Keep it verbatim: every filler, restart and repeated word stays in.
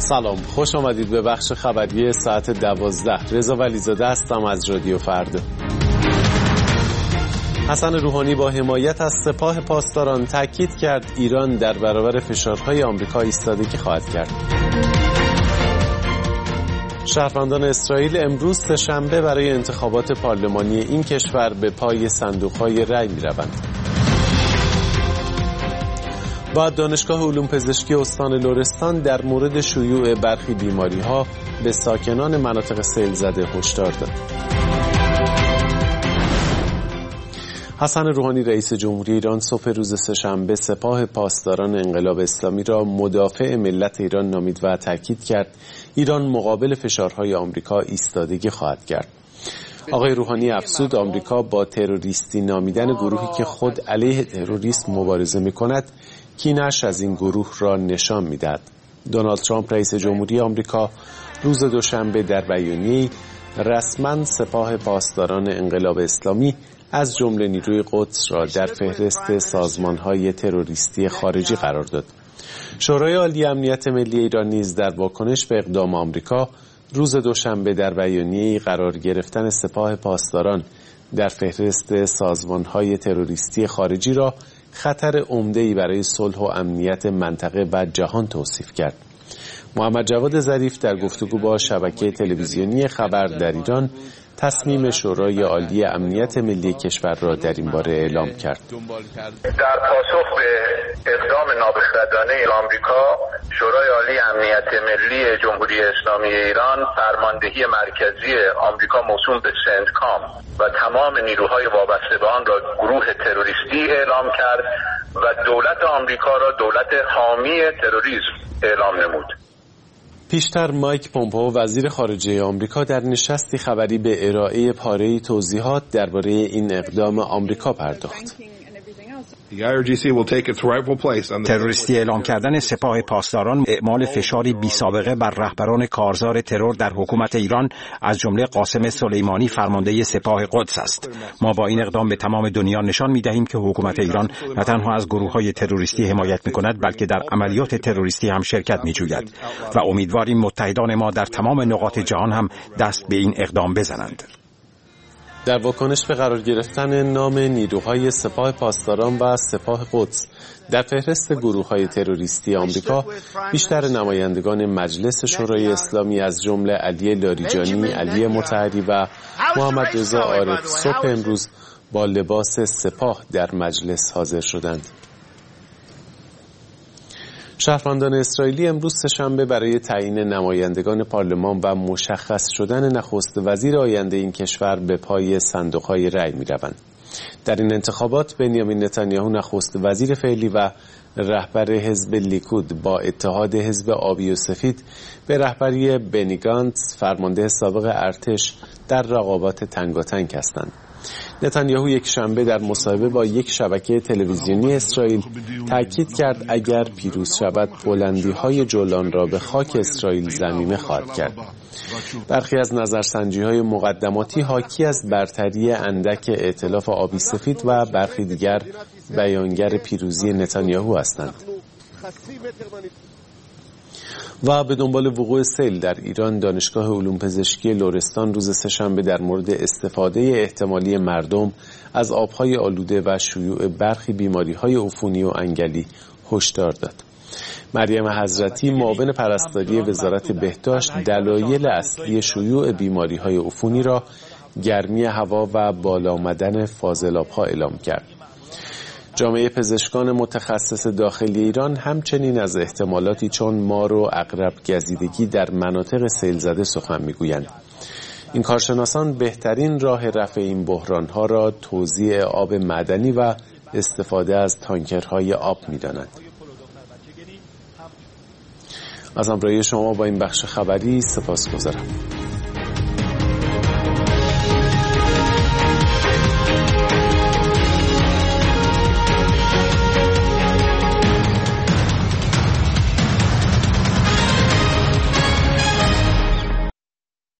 سلام، خوش آمدید به بخش خبری ساعت دوازده. رضا ولیزاده هستم از رادیو فردا. حسن روحانی با حمایت از سپاه پاسداران تاکید کرد ایران در برابر فشارهای آمریکا ایستادگی خواهد کرد. شهروندان اسرائیل امروز سه‌شنبه برای انتخابات پارلمانی این کشور به پای صندوق‌های رأی می‌روند. بعد دانشگاه علوم پزشکی استان لرستان در مورد شیوع برخی بیماری‌ها به ساکنان مناطق سیل زده هشدار داد. حسن روحانی رئیس جمهوری ایران صبح روز سه‌شنبه سپاه پاسداران انقلاب اسلامی را مدافع ملت ایران نامید و تاکید کرد ایران مقابل فشارهای آمریکا ایستادگی خواهد کرد. آقای روحانی افزود آمریکا با تروریستی نامیدن گروهی که خود علیه تروریسم مبارزه می‌کند کینه‌اش از این گروه را نشان می‌دهد. دونالد ترامپ رئیس جمهوری آمریکا روز دوشنبه در بیانیه‌ای رسما سپاه پاسداران انقلاب اسلامی از جمله نیروی قدس را در فهرست سازمان‌های تروریستی خارجی قرار داد. شورای عالی امنیت ملی ایران نیز در واکنش به اقدام آمریکا روز دوشنبه در بیانیه‌ای قرار گرفتن سپاه پاسداران در فهرست سازمان‌های تروریستی خارجی را خطر عمده‌ای برای صلح و امنیت منطقه و جهان توصیف کرد. محمد جواد ظریف در گفتگو با شبکه تلویزیونی خبر در ایران تصمیم شورای عالی امنیت ملی کشور را در این باره اعلام کرد. در پاسخ به اقدام نابخردانه آمریکا، شورای عالی امنیت ملی جمهوری اسلامی ایران فرماندهی مرکزی آمریکا موسوم به سنتکام و تمام نیروهای وابسته به آن را گروه تروریستی اعلام کرد و دولت آمریکا را دولت حامی تروریسم اعلام نمود. پیشتر مایک پومپئو وزیر خارجه آمریکا در نشستی خبری به ارائه پاره‌ای توضیحات درباره این اقدام آمریکا پرداخت. تروریستی اعلام کردن سپاه پاسداران اعمال فشاری بی سابقه بر رهبران کارزار ترور در حکومت ایران از جمله قاسم سلیمانی فرمانده سپاه قدس است. ما با این اقدام به تمام دنیا نشان می‌دهیم که حکومت ایران نه تنها از گروه‌های تروریستی حمایت می‌کند بلکه در عملیات تروریستی هم شرکت می‌جوید و امیدواریم متحدان ما در تمام نقاط جهان هم دست به این اقدام بزنند. در واکنش به قرار گرفتن نام نیروهای سپاه پاسداران و سپاه قدس در فهرست گروه‌های تروریستی آمریکا، بیشتر نمایندگان مجلس شورای اسلامی از جمله علی لاریجانی، علی مطهری و محمد رضا عارف صبح امروز با لباس سپاه در مجلس حاضر شدند. شهروندان اسرائیلی امروز سه‌شنبه برای تعیین نمایندگان پارلمان و مشخص شدن نخست وزیر آینده این کشور به پای صندوق‌های رأی می‌روند. در این انتخابات بنیامین نتانیاهو نخست وزیر فعلی و رهبر حزب لیکود با اتحاد حزب آبی و سفید به رهبری بنی گانتز فرمانده سابق ارتش در رقابات تنگاتنگ هستند. نتانیاهو یک شنبه در مصاحبه با یک شبکه تلویزیونی اسرائیل تاکید کرد اگر پیروز شود بلندی‌های جولان را به خاک اسرائیل ضمیمه خواهد کرد. برخی از نظرسنجی‌های مقدماتی حاکی از برتری اندک ائتلاف آبی سفید و برخی دیگر بیانگر پیروزی نتانیاهو هستند. و به دنبال وقوع سیل در ایران، دانشگاه علوم پزشکی لرستان روز سه‌شنبه در مورد استفاده احتمالی مردم از آبهای آلوده و شیوع برخی بیماری‌های عفونی و انگلی هشدار داد. مریم حضرتی معاون پرستاری وزارت بهداشت دلایل اصلی شیوع بیماری‌های عفونی را گرمی هوا و بالا آمدن فاضلاب‌ها اعلام کرد. جامعه پزشکان متخصص داخلی ایران همچنین از احتمالاتی چون مار و عقرب گزیدگی در مناطق سیل زده سخن میگویند. این کارشناسان بهترین راه رفع این بحرانها را توزیع آب معدنی و استفاده از تانکرهای آب می‌دانند. از همراهی شما با این بخش خبری سپاسگزارم.